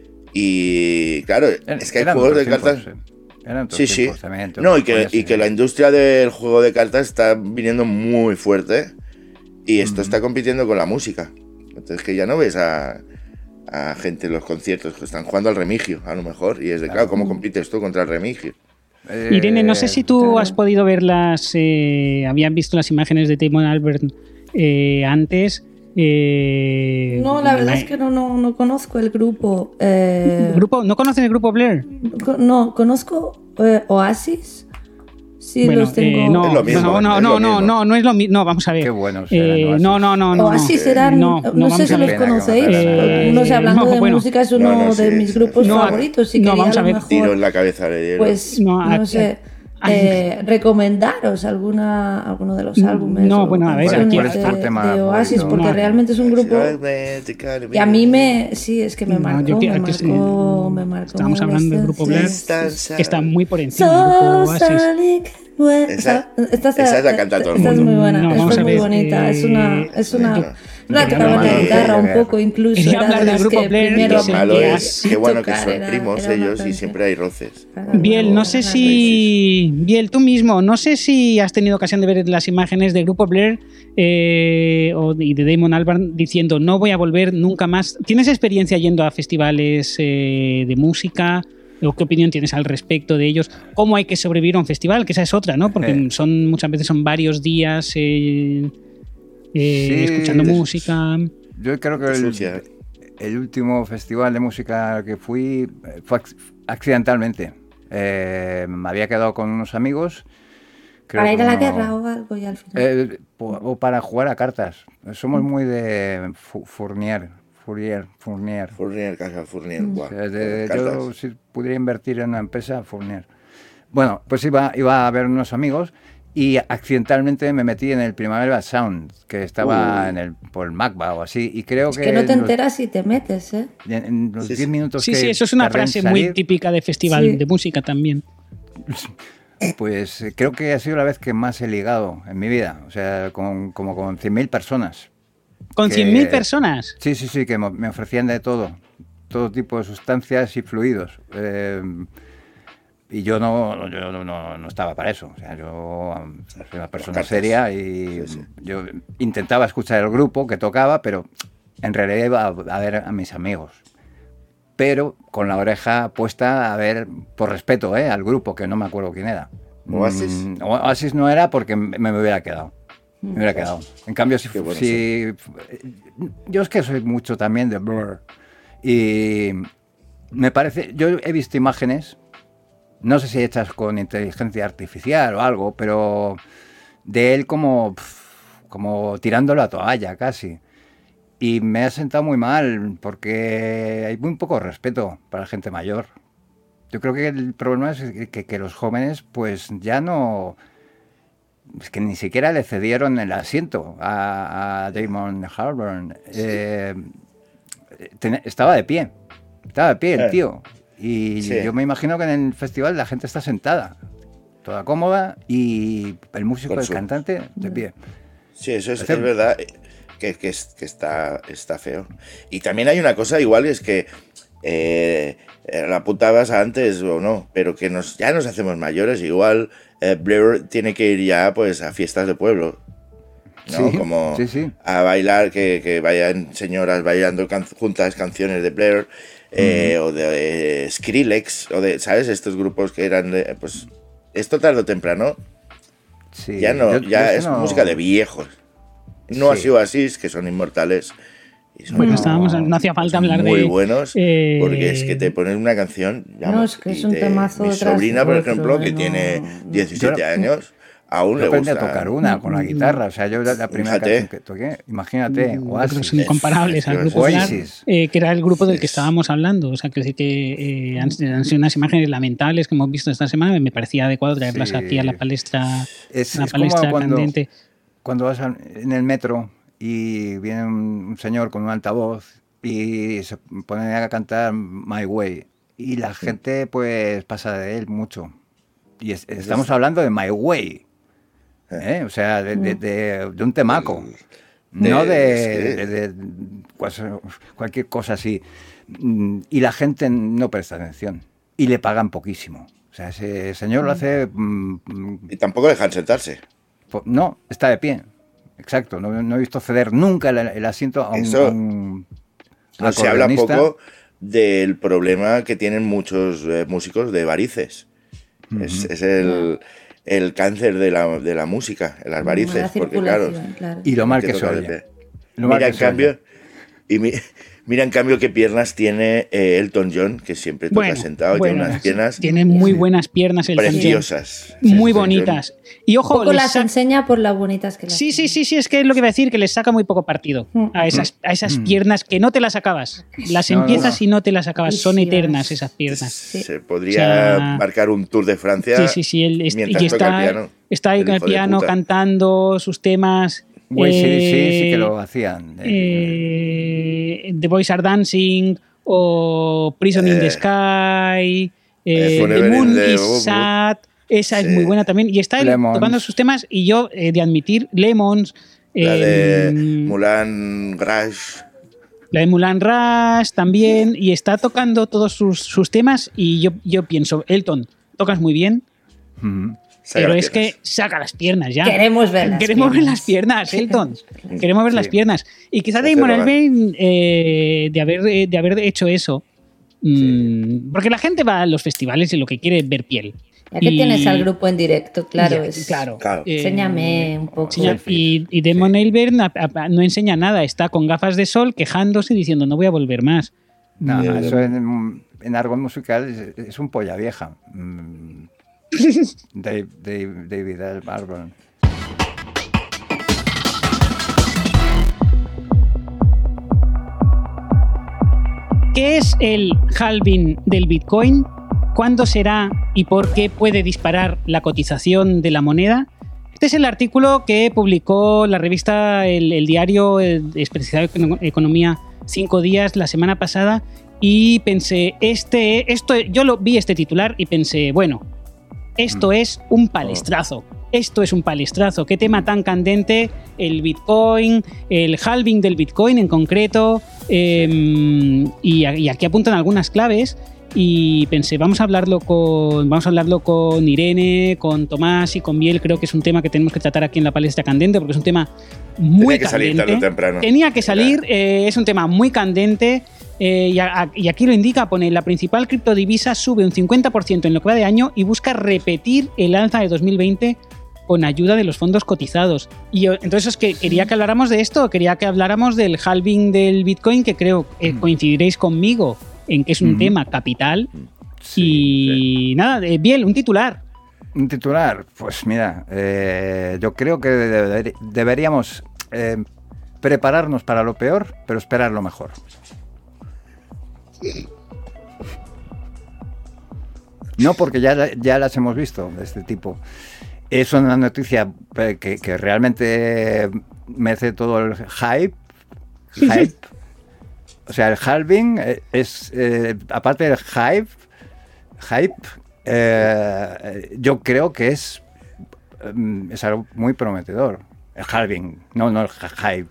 [SPEAKER 3] Y claro,
[SPEAKER 5] Eran-
[SPEAKER 3] es que hay
[SPEAKER 5] eran
[SPEAKER 3] juegos de
[SPEAKER 5] otros
[SPEAKER 3] cartas.
[SPEAKER 5] tiempos, eh. Eran otros
[SPEAKER 3] Sí, sí.
[SPEAKER 5] tiempos también, entonces
[SPEAKER 3] No, y que,
[SPEAKER 5] ponías
[SPEAKER 3] y
[SPEAKER 5] en-
[SPEAKER 3] que la industria del juego de cartas está viniendo muy fuerte. Y esto está compitiendo con la música. Entonces que ya no ves a, a gente en los conciertos que están jugando al remigio, a lo mejor. Y es de, claro, ¿cómo compites tú contra el remigio?
[SPEAKER 5] Eh,
[SPEAKER 1] Irene, no sé si tú
[SPEAKER 5] claro.
[SPEAKER 1] has podido ver las... Eh, habían visto las imágenes de Damon Albarn eh, antes. Eh,
[SPEAKER 4] No, la verdad es que no, no, no conozco el grupo. eh,
[SPEAKER 1] ¿Grupo? ¿No conoces el grupo Blair?
[SPEAKER 4] co- no, conozco eh, Oasis. Sí,
[SPEAKER 1] Bueno,
[SPEAKER 4] los tengo.
[SPEAKER 1] eh, no,
[SPEAKER 3] Es lo mismo,
[SPEAKER 1] no, no,
[SPEAKER 3] es
[SPEAKER 1] no,
[SPEAKER 3] lo
[SPEAKER 1] no,
[SPEAKER 3] mismo.
[SPEAKER 1] no, no es lo mismo. No, vamos a ver.
[SPEAKER 5] Qué buenos
[SPEAKER 1] Eh,
[SPEAKER 5] eran Oasis.
[SPEAKER 1] no, no, no, no.
[SPEAKER 4] Oasis
[SPEAKER 1] no.
[SPEAKER 4] eran,
[SPEAKER 1] No,
[SPEAKER 4] no,
[SPEAKER 1] no,
[SPEAKER 4] sé
[SPEAKER 1] vamos
[SPEAKER 4] si
[SPEAKER 1] a
[SPEAKER 4] los
[SPEAKER 1] ver.
[SPEAKER 4] conocéis,
[SPEAKER 3] Eh,
[SPEAKER 4] no sé, hablando
[SPEAKER 1] no,
[SPEAKER 4] de
[SPEAKER 1] bueno.
[SPEAKER 4] música es uno
[SPEAKER 3] No, no,
[SPEAKER 4] de
[SPEAKER 3] sí,
[SPEAKER 4] mis
[SPEAKER 3] sí.
[SPEAKER 4] grupos
[SPEAKER 1] No,
[SPEAKER 4] favoritos. Si
[SPEAKER 1] no,
[SPEAKER 4] quería
[SPEAKER 1] vamos a
[SPEAKER 4] lo
[SPEAKER 1] ver.
[SPEAKER 4] mejor,
[SPEAKER 3] Tiro en la cabeza le dieron.
[SPEAKER 4] pues,
[SPEAKER 1] No,
[SPEAKER 4] no,
[SPEAKER 1] a-
[SPEAKER 4] sé,
[SPEAKER 1] a-
[SPEAKER 4] eh, recomendaros alguna, alguno de los álbumes.
[SPEAKER 1] No,
[SPEAKER 4] o
[SPEAKER 1] bueno, a ver,
[SPEAKER 4] canciones
[SPEAKER 5] ¿cuál es tu
[SPEAKER 4] de,
[SPEAKER 5] tema
[SPEAKER 4] de Oasis,
[SPEAKER 5] favorito?
[SPEAKER 4] porque
[SPEAKER 1] No.
[SPEAKER 4] realmente es un grupo. Y a mí me, sí, es que me
[SPEAKER 1] No,
[SPEAKER 4] marcó,
[SPEAKER 1] yo
[SPEAKER 4] me
[SPEAKER 1] quiero que sí.
[SPEAKER 4] marcó, me marcó.
[SPEAKER 1] Estamos
[SPEAKER 4] mi
[SPEAKER 1] hablando del grupo Blair,
[SPEAKER 4] adolescencia.
[SPEAKER 1] que está muy por encima del grupo
[SPEAKER 4] So
[SPEAKER 1] Oasis.
[SPEAKER 4] Sonic, bueno,
[SPEAKER 3] Esa-
[SPEAKER 4] esta, esta,
[SPEAKER 3] esa es la canta todo el
[SPEAKER 4] esta es
[SPEAKER 3] mundo.
[SPEAKER 4] muy buena,
[SPEAKER 1] No,
[SPEAKER 4] esta
[SPEAKER 1] vamos
[SPEAKER 4] es
[SPEAKER 1] a
[SPEAKER 4] muy
[SPEAKER 1] ver,
[SPEAKER 4] bonita, es una,
[SPEAKER 1] eh,
[SPEAKER 4] es una,
[SPEAKER 3] yo-
[SPEAKER 4] una que tocaba la
[SPEAKER 3] malo-
[SPEAKER 4] guitarra un poco incluso,
[SPEAKER 1] Quería
[SPEAKER 4] era de
[SPEAKER 1] hablar del
[SPEAKER 4] las
[SPEAKER 1] grupo
[SPEAKER 4] que
[SPEAKER 1] Blair,
[SPEAKER 4] primero
[SPEAKER 1] que
[SPEAKER 3] Lo
[SPEAKER 1] se
[SPEAKER 3] malo
[SPEAKER 1] que
[SPEAKER 3] es
[SPEAKER 4] así
[SPEAKER 3] que bueno que
[SPEAKER 4] tocar,
[SPEAKER 3] son
[SPEAKER 4] era-
[SPEAKER 3] primos
[SPEAKER 4] era una
[SPEAKER 3] ellos y
[SPEAKER 4] canción.
[SPEAKER 3] siempre hay roces.
[SPEAKER 1] Biel, no sé si. Biel, tú mismo, no sé si has tenido ocasión de ver las imágenes del grupo Blair eh, o, y de Damon Albarn diciendo no voy a volver nunca más. ¿Tienes experiencia yendo a festivales eh, de música? ¿O qué opinión tienes al respecto de ellos? ¿Cómo hay que sobrevivir a un festival? Que esa es otra, ¿no? Porque
[SPEAKER 5] Eh.
[SPEAKER 1] son muchas veces son varios días eh, eh,
[SPEAKER 5] Sí,
[SPEAKER 1] escuchando
[SPEAKER 3] es-
[SPEAKER 1] música.
[SPEAKER 5] Yo creo que
[SPEAKER 3] Sucia.
[SPEAKER 5] el, el último festival de música que fui eh, fue ac- accidentalmente. Eh, me había quedado con unos amigos. creo
[SPEAKER 4] Para ir
[SPEAKER 5] que
[SPEAKER 4] a la
[SPEAKER 5] uno-
[SPEAKER 4] guerra o algo y al final.
[SPEAKER 5] Eh, po- o para jugar a cartas. Somos muy de fu- Fournier. Fournier. Fournier.
[SPEAKER 3] Fournier, Casa Fournier. Wow,
[SPEAKER 5] O sea, de- yo, si pudiera invertir en una empresa, Fournier. Bueno, pues iba, iba a ver unos amigos y accidentalmente me metí en el Primavera Sound, que estaba
[SPEAKER 3] Uh.
[SPEAKER 5] en el, por el MACBA o así, y creo
[SPEAKER 4] Es
[SPEAKER 5] que...
[SPEAKER 4] que no te
[SPEAKER 5] en los-
[SPEAKER 4] enteras si te metes, ¿eh?
[SPEAKER 5] En, en los
[SPEAKER 3] Sí,
[SPEAKER 5] diez
[SPEAKER 3] sí.
[SPEAKER 5] minutos
[SPEAKER 1] Sí,
[SPEAKER 5] que
[SPEAKER 1] sí, eso es una
[SPEAKER 5] tardé en
[SPEAKER 1] frase muy
[SPEAKER 5] salir,
[SPEAKER 1] típica de festival
[SPEAKER 4] Sí.
[SPEAKER 1] de música también.
[SPEAKER 5] pues eh, creo que ha sido la vez que más he ligado en mi vida, o sea, con, como con cien mil personas.
[SPEAKER 1] Con
[SPEAKER 5] Que-
[SPEAKER 1] cien mil personas.
[SPEAKER 5] Sí, sí, sí, que mo- me ofrecían de todo, todo tipo de sustancias y fluidos. Eh, y yo no, yo no, no- no estaba para eso. O sea, yo um, soy una persona
[SPEAKER 3] cartas.
[SPEAKER 5] seria y
[SPEAKER 3] Sí, sí.
[SPEAKER 5] yo intentaba escuchar el grupo que tocaba, pero en realidad iba a, a ver a mis amigos. Pero con la oreja puesta a ver, por respeto, ¿eh? al grupo, que no me acuerdo quién era.
[SPEAKER 3] Oasis.
[SPEAKER 5] Mm, Oasis no era porque me, me hubiera quedado. Me hubiera quedado. En cambio, si,
[SPEAKER 3] Qué bueno,
[SPEAKER 5] si yo es que soy mucho también de Blur y me parece, yo he visto imágenes, no sé si hechas con inteligencia artificial o algo, pero de él como como tirando la toalla casi. Y me ha sentado muy mal porque hay muy poco respeto para la gente mayor. Yo creo que el problema es que, que los jóvenes pues ya no... Es que ni siquiera le cedieron el asiento a, a Damon Albarn. Eh, ten- estaba de pie. Estaba de pie el
[SPEAKER 3] Eh,
[SPEAKER 5] tío. Y
[SPEAKER 3] sí.
[SPEAKER 5] yo me imagino que en el festival la gente está sentada, toda cómoda, y el músico,
[SPEAKER 3] Con
[SPEAKER 5] el
[SPEAKER 3] su-
[SPEAKER 5] cantante, de pie.
[SPEAKER 3] Sí, eso es,
[SPEAKER 5] Hacer-
[SPEAKER 3] es verdad eh, que, que, es- que está, está feo. Y también hay una cosa igual, es que eh, eh, la apuntabas antes o no, pero que nos ya nos hacemos mayores, igual eh, Blur tiene que ir ya pues a fiestas de pueblo, ¿no?
[SPEAKER 5] Sí,
[SPEAKER 3] Como
[SPEAKER 5] sí, sí.
[SPEAKER 3] a bailar, que, que vayan señoras bailando can- juntas canciones de Blur, eh, o de eh, Skrillex, o de, ¿sabes? Estos grupos que eran, de, pues, esto tarde o temprano,
[SPEAKER 5] Sí,
[SPEAKER 3] ya no,
[SPEAKER 5] yo- yo
[SPEAKER 3] ya
[SPEAKER 5] que
[SPEAKER 3] es
[SPEAKER 5] no-
[SPEAKER 3] música de viejos. No ha
[SPEAKER 5] Sí.
[SPEAKER 3] sido así, es que son inmortales. Y son
[SPEAKER 1] Bueno,
[SPEAKER 5] No,
[SPEAKER 1] estábamos, no hacía falta
[SPEAKER 3] son
[SPEAKER 1] hablar
[SPEAKER 3] muy
[SPEAKER 1] de.
[SPEAKER 3] buenos,
[SPEAKER 1] eh,
[SPEAKER 3] porque es que te ponen una canción.
[SPEAKER 4] No, es que
[SPEAKER 3] y
[SPEAKER 4] es un
[SPEAKER 3] te-
[SPEAKER 4] temazo
[SPEAKER 3] Mi
[SPEAKER 4] detrás
[SPEAKER 3] sobrina,
[SPEAKER 4] de
[SPEAKER 3] por
[SPEAKER 4] otro,
[SPEAKER 3] ejemplo, que
[SPEAKER 4] no-
[SPEAKER 3] tiene diecisiete
[SPEAKER 5] Yo-
[SPEAKER 3] años, aún
[SPEAKER 5] Yo
[SPEAKER 3] le
[SPEAKER 5] aprendí
[SPEAKER 3] gusta.
[SPEAKER 5] a tocar una con la guitarra, o sea, yo la, la primera
[SPEAKER 3] Fíjate.
[SPEAKER 5] canción que toqué, imagínate,
[SPEAKER 1] Creo que
[SPEAKER 5] Oasis.
[SPEAKER 1] son incomparables al grupo Solar,
[SPEAKER 5] Oasis.
[SPEAKER 1] eh, que era el grupo del que
[SPEAKER 3] Es-
[SPEAKER 1] estábamos hablando. O sea, que, que eh, han, han sido unas imágenes lamentables que hemos visto esta semana. Me parecía adecuado traerlas
[SPEAKER 5] Sí.
[SPEAKER 1] aquí a la palestra,
[SPEAKER 5] Es,
[SPEAKER 1] a la
[SPEAKER 5] es como
[SPEAKER 1] palestra
[SPEAKER 5] cuando,
[SPEAKER 1] candente.
[SPEAKER 5] cuando vas al- en el metro y viene un, un señor con un altavoz y se pone a cantar My Way y la gente pues pasa de él mucho. Y es- estamos hablando de My Way, ¿eh? O sea, de, de- de- de un temaco,
[SPEAKER 3] De-
[SPEAKER 5] no de,
[SPEAKER 3] sí.
[SPEAKER 5] de- de cuas- cualquier cosa así. Mm, Y la gente no presta atención y le pagan poquísimo. O sea, ese señor lo hace... mm, mm,
[SPEAKER 3] Y tampoco dejan sentarse.
[SPEAKER 5] Po- No, está de pie. Exacto. No, no he visto ceder nunca el, el asiento a un,
[SPEAKER 3] Eso-
[SPEAKER 5] a un
[SPEAKER 3] No se habla
[SPEAKER 5] acordeonista.
[SPEAKER 3] poco del problema que tienen muchos eh, músicos de varices. Es, es el, el cáncer de la, de la música, las varices,
[SPEAKER 4] La
[SPEAKER 3] porque claro,
[SPEAKER 4] circulación, claro.
[SPEAKER 5] Y lo mal
[SPEAKER 3] que
[SPEAKER 5] que se
[SPEAKER 3] toca de
[SPEAKER 5] oye.
[SPEAKER 3] pie.
[SPEAKER 5] Lo mal
[SPEAKER 3] Mira
[SPEAKER 5] que
[SPEAKER 3] en
[SPEAKER 5] se
[SPEAKER 3] cambio,
[SPEAKER 5] oye.
[SPEAKER 3] y mi- mira en cambio qué piernas tiene eh, Elton John, que siempre toca
[SPEAKER 1] Bueno,
[SPEAKER 3] sentado,
[SPEAKER 1] bueno,
[SPEAKER 3] tiene unas piernas
[SPEAKER 1] tiene muy
[SPEAKER 5] Sí.
[SPEAKER 1] buenas piernas el Tom Jones.
[SPEAKER 3] preciosas.
[SPEAKER 1] Muy
[SPEAKER 3] Elton
[SPEAKER 1] bonitas. Y
[SPEAKER 4] Un
[SPEAKER 1] ojo,
[SPEAKER 4] poco
[SPEAKER 1] les
[SPEAKER 4] las
[SPEAKER 1] sa-
[SPEAKER 4] enseña por las bonitas que las
[SPEAKER 1] sí, sí,
[SPEAKER 4] tiene.
[SPEAKER 1] sí, sí, es que es lo que iba a decir, que les saca muy poco partido
[SPEAKER 4] Mm.
[SPEAKER 1] a esas, a esas piernas que no te las acabas. Las
[SPEAKER 5] No, no,
[SPEAKER 1] empiezas
[SPEAKER 5] no.
[SPEAKER 1] y no te las acabas. Son
[SPEAKER 4] Preciosas.
[SPEAKER 1] eternas esas piernas.
[SPEAKER 3] Se
[SPEAKER 4] Sí.
[SPEAKER 3] podría
[SPEAKER 1] O sea,
[SPEAKER 3] marcar un tour de Francia
[SPEAKER 1] Sí, sí, sí. Él est-
[SPEAKER 3] mientras
[SPEAKER 1] y
[SPEAKER 3] toca
[SPEAKER 1] está,
[SPEAKER 3] el piano.
[SPEAKER 1] está ahí
[SPEAKER 3] El
[SPEAKER 1] con el
[SPEAKER 3] hijo de
[SPEAKER 1] piano
[SPEAKER 3] puta.
[SPEAKER 1] cantando sus temas.
[SPEAKER 5] Güey, sí, sí, sí
[SPEAKER 1] eh,
[SPEAKER 5] que lo hacían.
[SPEAKER 1] eh, The Boys Are Dancing o Prison in the
[SPEAKER 3] Eh,
[SPEAKER 1] Sky, eh,
[SPEAKER 3] eh,
[SPEAKER 1] The
[SPEAKER 3] Forever
[SPEAKER 1] Moon
[SPEAKER 3] in the
[SPEAKER 1] is
[SPEAKER 3] Wood.
[SPEAKER 1] Sad. Esa es
[SPEAKER 3] Sí.
[SPEAKER 1] muy buena también. Y está él
[SPEAKER 5] Lemons.
[SPEAKER 1] tocando sus temas y yo, eh, de admitir, Lemons.
[SPEAKER 3] La
[SPEAKER 1] eh,
[SPEAKER 3] de Moulin Rouge.
[SPEAKER 1] La de Moulin Rouge también, y está tocando todos sus, sus temas y yo, yo pienso, Elton, tocas muy bien,
[SPEAKER 5] Ujú.
[SPEAKER 3] Saca
[SPEAKER 1] pero
[SPEAKER 3] las
[SPEAKER 1] es que
[SPEAKER 3] piernas.
[SPEAKER 1] saca las piernas ya.
[SPEAKER 4] Queremos ver las
[SPEAKER 1] Queremos ver
[SPEAKER 4] piernas.
[SPEAKER 1] las piernas, Elton. Queremos ver
[SPEAKER 5] Sí.
[SPEAKER 1] las piernas. Y quizá
[SPEAKER 3] Se hace
[SPEAKER 1] Damon
[SPEAKER 3] rogar.
[SPEAKER 1] Albarn, eh, de, haber, eh, de haber hecho eso, mm, porque la gente va a los festivales y lo que quiere es ver piel.
[SPEAKER 4] Ya que
[SPEAKER 1] Y-
[SPEAKER 4] tienes al grupo en directo, claro.
[SPEAKER 1] Ya,
[SPEAKER 4] es-
[SPEAKER 1] claro.
[SPEAKER 3] Claro.
[SPEAKER 1] Eh,
[SPEAKER 4] Enséñame un poco.
[SPEAKER 1] enseña-
[SPEAKER 5] Selfies.
[SPEAKER 1] y, y Damon Albarn a- a- no enseña nada, está con gafas de sol quejándose y diciendo no voy a volver más.
[SPEAKER 5] No,
[SPEAKER 3] Eh,
[SPEAKER 5] eso en, en árbol musical es, es un polla vieja. Mm. Dave, Dave, David Albarn.
[SPEAKER 1] ¿Qué es el halving del Bitcoin? ¿Cuándo será y por qué puede disparar la cotización de la moneda? Este es el artículo que publicó la revista El, el Diario el especializado en Economía cinco días la semana pasada y pensé, este, esto, yo lo vi este titular y pensé, bueno, esto es un palestrazo. Esto es un palestrazo. ¿Qué tema tan candente? El Bitcoin, el halving del Bitcoin en concreto. Eh, y, y aquí apuntan algunas claves. Y pensé, vamos a hablarlo con vamos a hablarlo con Irene, con Tomás y con Biel. Creo que es un tema que tenemos que tratar aquí en la palestra candente porque es un tema muy
[SPEAKER 3] Tenía que
[SPEAKER 1] candente.
[SPEAKER 3] salir tarde o temprano.
[SPEAKER 1] Tenía que salir. Eh, es un tema muy candente. Eh, y, a, y aquí lo indica, pone, la principal criptodivisa sube un cincuenta por ciento en lo que va de año y busca repetir el alza de dos mil veinte con ayuda de los fondos cotizados. Y yo, entonces es que quería que habláramos de esto, quería que habláramos del halving del Bitcoin, que creo que eh, coincidiréis conmigo en que es un mm. tema capital. Sí, y sí. nada, eh, Biel, un titular.
[SPEAKER 5] Un titular, pues mira, eh, yo creo que deber, deberíamos eh, prepararnos para lo peor, pero esperar lo mejor. No, porque ya, ya las hemos visto de este tipo. Es una noticia que, que realmente merece todo el hype. hype. O sea, el halving es, eh, aparte del hype, hype eh, yo creo que es, es algo muy prometedor. El halving, no, no el hype.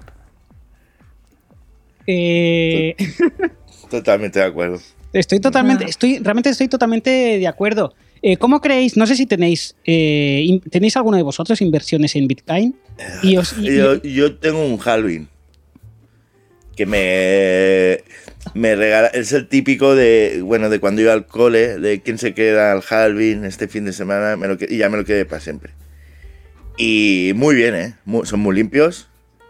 [SPEAKER 1] Eh...
[SPEAKER 3] Totalmente de acuerdo.
[SPEAKER 1] Estoy totalmente, estoy, realmente estoy totalmente de acuerdo. Eh, ¿Cómo creéis? No sé si tenéis, eh, in, ¿tenéis alguno de vosotros inversiones en Bitcoin? Y os, y,
[SPEAKER 3] yo, yo tengo un halving que me, me regala. Es el típico de, bueno, de cuando iba al cole, de quién se queda al halving este fin de semana, me lo, y ya me lo quedé para siempre. Y muy bien, ¿eh? Muy, son muy limpios.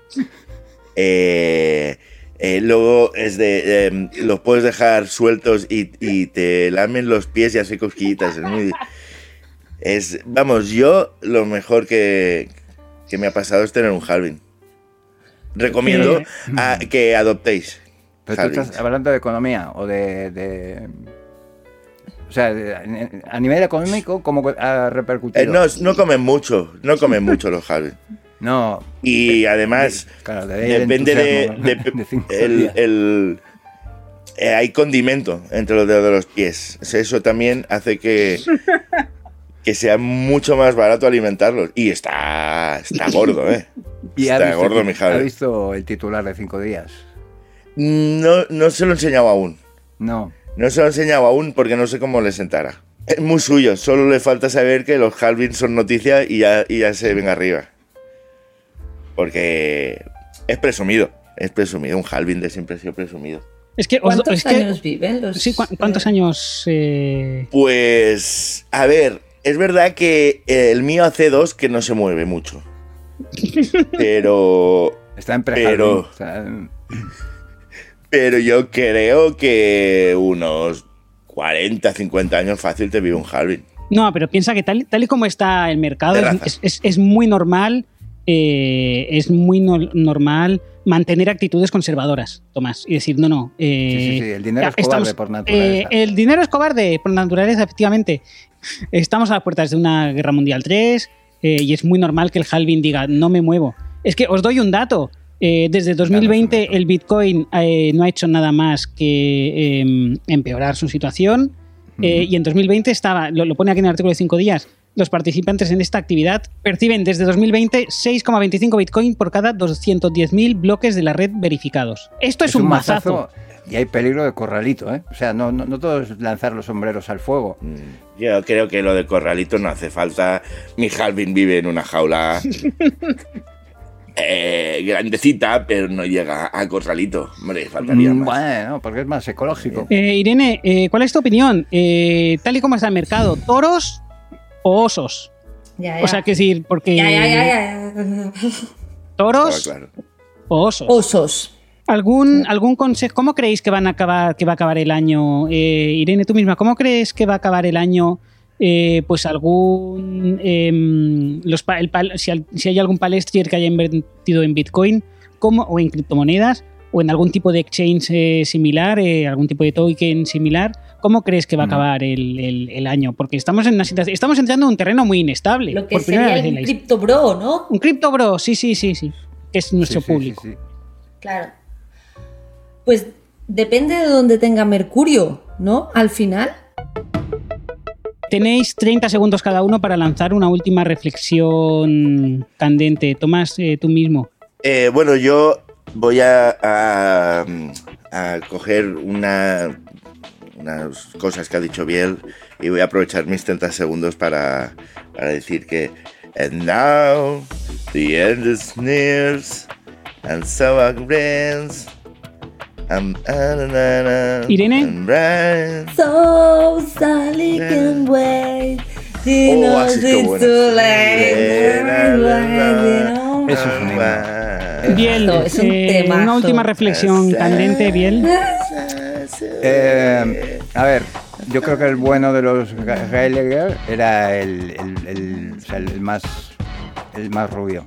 [SPEAKER 3] Eh... Eh, luego es de eh, los puedes dejar sueltos y, y te lamen los pies y hace cosquillitas. Es muy, es, vamos, yo lo mejor que, que me ha pasado es tener un halving. Recomiendo eh, a, que adoptéis.
[SPEAKER 5] Pero halvings. Tú estás hablando de economía o de, de... o sea, de, a nivel económico, ¿cómo ha repercutido?
[SPEAKER 3] Eh, no, no comen mucho, no comen mucho los halvings.
[SPEAKER 5] No.
[SPEAKER 3] Y además,
[SPEAKER 5] claro,
[SPEAKER 3] depende de... de, de el, el, eh, hay condimento entre los dedos de los pies. Eso también hace que, que sea mucho más barato alimentarlos. Y está, está gordo, ¿eh?
[SPEAKER 5] ¿Y
[SPEAKER 3] está
[SPEAKER 5] visto,
[SPEAKER 3] gordo, mi Javi.
[SPEAKER 5] ¿Ha visto el titular de cinco días?
[SPEAKER 3] No, no se lo he enseñado aún.
[SPEAKER 5] No.
[SPEAKER 3] No se lo he enseñado aún porque no sé cómo le sentará. Es muy suyo. Solo le falta saber que los halvings son noticia y ya, y ya se ven arriba. Porque es presumido, es presumido, un halving de siempre ha sido presumido.
[SPEAKER 1] Es que,
[SPEAKER 4] ¿Cuántos
[SPEAKER 1] es
[SPEAKER 4] años
[SPEAKER 1] que,
[SPEAKER 4] viven los...?
[SPEAKER 1] Sí, ¿cu ¿cuántos años...? Eh...
[SPEAKER 3] Pues, a ver, es verdad que el mío hace dos que no se mueve mucho. Pero...
[SPEAKER 5] Está en
[SPEAKER 3] pero,
[SPEAKER 5] o sea,
[SPEAKER 3] pero yo creo que unos cuarenta, cincuenta años fácil te vive un halving.
[SPEAKER 1] No, pero piensa que tal, tal y como está el mercado, es, es, es muy normal... Eh, es muy no, normal mantener actitudes conservadoras, Tomás, y decir, no, no. Eh,
[SPEAKER 5] sí, sí, sí, el dinero es
[SPEAKER 1] estamos,
[SPEAKER 5] cobarde por naturaleza.
[SPEAKER 1] Eh, el dinero es cobarde por naturaleza, efectivamente. Estamos a las puertas de una guerra mundial tres eh, y es muy normal que el halving diga, no me muevo. Es que os doy un dato. Eh, desde dos mil veinte claro, el Bitcoin eh, no ha hecho nada más que eh, empeorar su situación eh, uh-huh. y en dos mil veinte estaba, lo, lo pone aquí en el artículo de cinco días, los participantes en esta actividad perciben desde dos mil veinte seis coma veinticinco Bitcoin por cada doscientos diez mil bloques de la red verificados. Esto es, es un, un mazazo. mazazo.
[SPEAKER 5] Y hay peligro de corralito, ¿eh? O sea, no, no, no todo es lanzar los sombreros al fuego.
[SPEAKER 3] Yo creo que lo de corralito no hace falta. Mi halving vive en una jaula eh, grandecita, pero no llega a corralito. Hombre, faltaría más.
[SPEAKER 5] Bueno, porque es más ecológico.
[SPEAKER 1] Eh, Irene, eh, ¿cuál es tu opinión? Eh, tal y como está el mercado, ¿toros o osos?
[SPEAKER 4] Ya, ya.
[SPEAKER 1] O sea, que decir, porque...
[SPEAKER 4] Ya, ya, ya, ya.
[SPEAKER 1] ¿Toros
[SPEAKER 3] claro, claro.
[SPEAKER 1] o osos?
[SPEAKER 4] Osos.
[SPEAKER 1] ¿Algún, algún consejo? ¿Cómo creéis que van a acabar, que va a acabar el año? Eh, Irene, tú misma, ¿cómo crees que va a acabar el año? Eh, pues algún... Eh, los, el, si, si hay algún palestrier que haya invertido en Bitcoin ¿cómo, o en criptomonedas, o en algún tipo de exchange eh, similar, eh, algún tipo de token similar, ¿cómo crees que va a acabar el, el, el año? Porque estamos en una situación, estamos entrando en un terreno muy inestable.
[SPEAKER 4] Lo que sería el Crypto Bro, ¿no?
[SPEAKER 1] Un Crypto Bro, sí, sí, sí, sí. Que es nuestro
[SPEAKER 5] sí, sí,
[SPEAKER 1] público.
[SPEAKER 5] Sí, sí.
[SPEAKER 4] Claro. Pues depende de dónde tenga Mercurio, ¿no? Al final.
[SPEAKER 1] Tenéis treinta segundos cada uno para lanzar una última reflexión candente. Tomás, eh, tú mismo.
[SPEAKER 3] Eh, bueno, yo voy a, a, a coger una, unas cosas que ha dicho Biel y voy a aprovechar mis treinta segundos para, para decir que and now the end is near and so are friends. Um, uh, na, na, na,
[SPEAKER 1] Irene.
[SPEAKER 3] and bright.
[SPEAKER 4] So Sally can wait. She
[SPEAKER 3] Oh,
[SPEAKER 4] knows
[SPEAKER 3] así que
[SPEAKER 4] it's
[SPEAKER 3] buena.
[SPEAKER 4] too late.
[SPEAKER 5] Eso es un himno.
[SPEAKER 1] Biel,
[SPEAKER 4] Esto es un
[SPEAKER 1] eh,
[SPEAKER 4] temazo.
[SPEAKER 1] una última reflexión candente, Biel.
[SPEAKER 5] Eh, a ver, yo creo que el bueno de los Gallagher era el, el, el, o sea, el más el más rubio.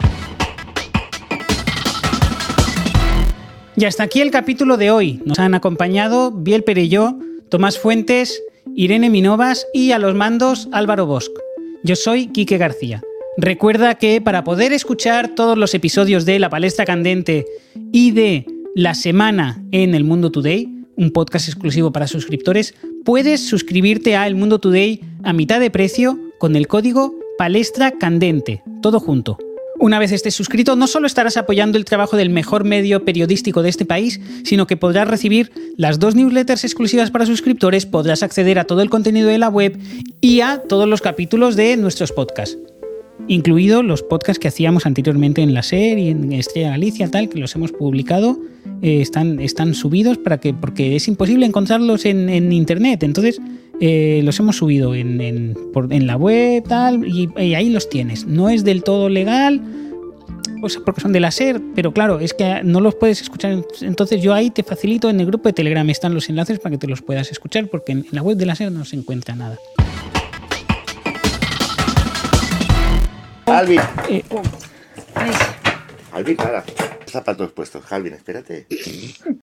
[SPEAKER 1] Y hasta aquí el capítulo de hoy. Nos han acompañado Biel Perelló, Tomás Fuentes, Irene Minovas y a los mandos Álvaro Bosch. Yo soy Quique García. Recuerda que para poder escuchar todos los episodios de La Palestra Candente y de La Semana en El Mundo Today, un podcast exclusivo para suscriptores, puedes suscribirte a El Mundo Today a mitad de precio con el código Palestra Candente, todo junto. Una vez estés suscrito, no solo estarás apoyando el trabajo del mejor medio periodístico de este país, sino que podrás recibir las dos newsletters exclusivas para suscriptores, podrás acceder a todo el contenido de la web y a todos los capítulos de nuestros podcasts, incluidos los podcasts que hacíamos anteriormente en la SER y en Estrella Galicia, tal, que los hemos publicado, eh, están, están subidos para que, porque es imposible encontrarlos en, en internet, entonces eh, los hemos subido en, en, por, en la web, tal, y, y ahí los tienes. No es del todo legal, pues porque son de la SER, pero claro, es que no los puedes escuchar, entonces yo ahí te facilito, en el grupo de Telegram están los enlaces para que te los puedas escuchar, porque en, en la web de la SER no se encuentra nada.
[SPEAKER 3] Alvin,
[SPEAKER 1] Eh,
[SPEAKER 3] Alvin, para. Zapatos puestos. Alvin, espérate.